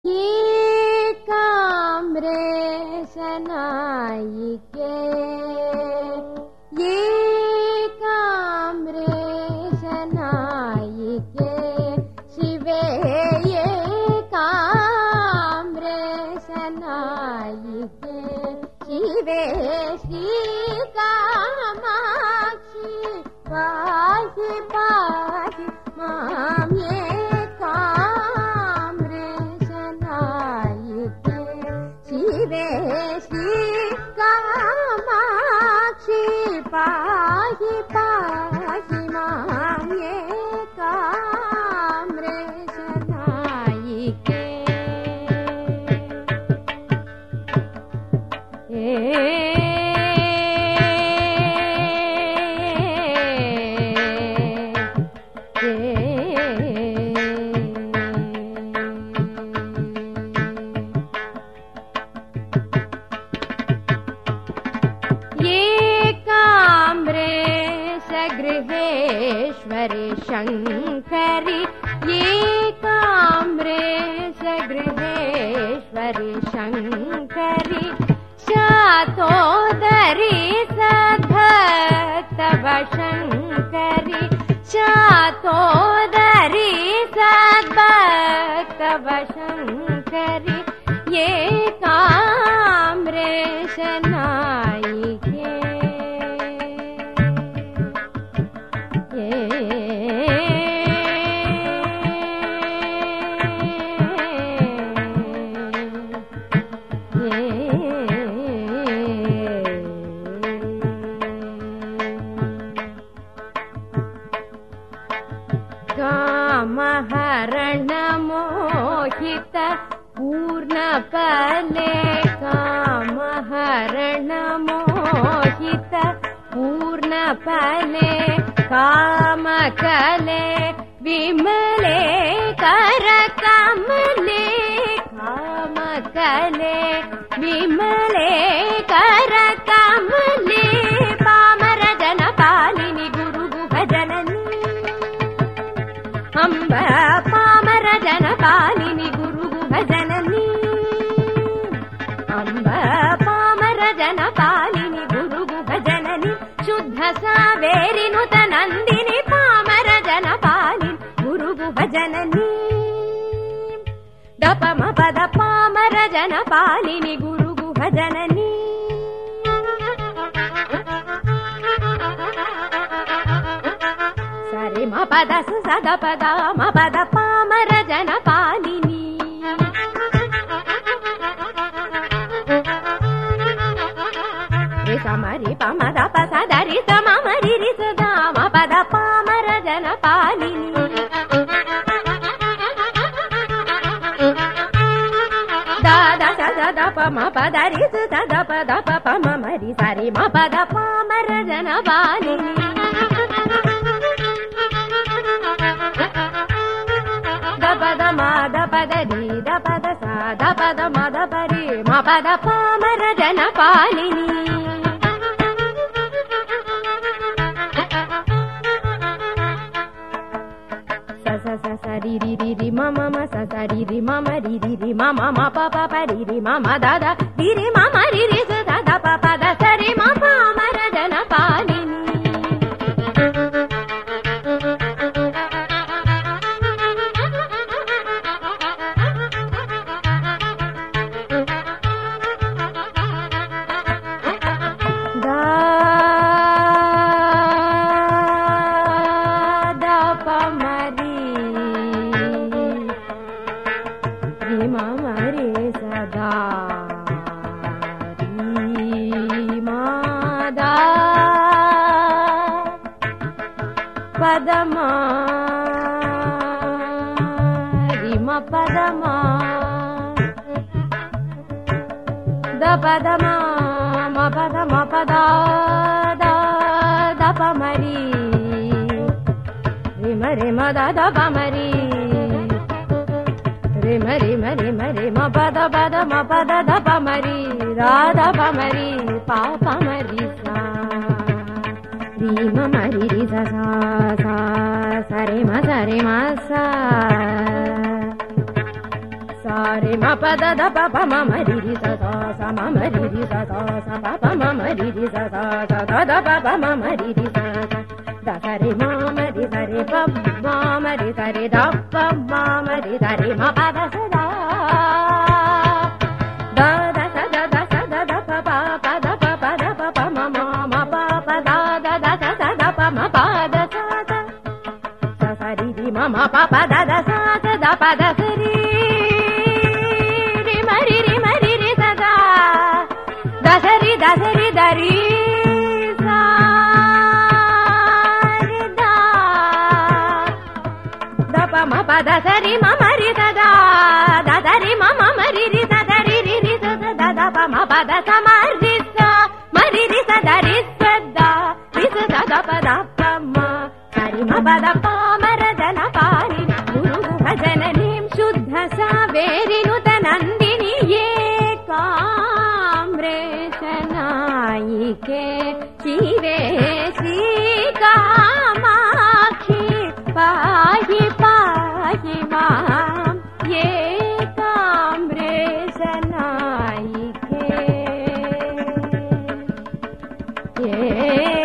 एकाम्रेशनायिके एकाम्रेशनायिके शिवे एकाम्रेशनायिके शिवे श्रीकामाक्षि पाहि पाहि मां शिवे श्रीकामाक्षि पाहि पाहि मां एकाम्रेशनायिके गृहेश्वरि शङ्करि एकाम्रेशगृहेश्वरि शङ्करि शातोदरि सद्भक्तव शङ्करि शातोदरि सद्भक्तव शङ्करि एकाम्रेशनायिके कामहरण मोहित पूर्णफले कामहरण मोहित पूर्णफले कामकले विमले करकमले कामकले विमले करकमले पामर जनपालिनि गुरुगुहजननी अम्ब पामर जनपालिनि गुरुगुहजननी अम्ब पामर जनपालिनि गुरुगुहजननी शुद्ध सावेरि नुत नन्दिनि पामर जनपालिनि गुरुगुहजननी दपम पद पामर जनपालिनि गुरुगुहजननी सरि म पद सद पद म पद पामर जनपालिनि समरि पम दप सदरि समरि रि सदा म पद पामर जनपालिनि दादा सदा दप म पद रि सदा पद पम मरि सरि म पद पामर जनपालिनि दपद म दपद रि दपद सा दपद म दपरि म पद पामर जनपालिनि सरि रि रि रि म म स सरि रि म रि रि रि म म प प प रि रि म म द द रि रि म रि रि स द प प द सरि म पामर जनपालिनि पदमा रिम पदमा द पदमा म पदम पद द द पमरि रिम रिम द द पमरि रिम रिम रिम रिम पद पद म पद द पमरि रा द पमरि पा पमरि सा ri ma ma ri ri sa sa sa re ma sa sa re ma pa da da pa pa ma ma ri ri sa sa ma ma ri ri sa pa pa ma ma ri ri sa da da pa pa ma ma ri ri sa da sa re ma ma ri sa re pa ma ma ri sa re da pa ma ma ri sa re ma pa da sa da da sa da da pa pa pa da pa pa da pa pa ma ma pa pa da da sa sa da pa ma pa da sa sa sa ri ri ma ma pa pa da da sa da pa da sa ri ri ma ri sa da da sa ri da ri sa ri da da pa ma pa da sa ri ma ma ri sa da da ri ma ma ma ri sa da ri sa da da pa ma pa da sa ma ri sa da ri sa da pa da pa ma sa ri ma pa da pa ma ra da na pa ri guru భజననీం శుద్ధ సావేరి నుత నందిని ఏకామ్రేశనాయికే శివే శ్రీకామాక్షి పాహి పాహి మాం ఏకామ్రేశనాయికే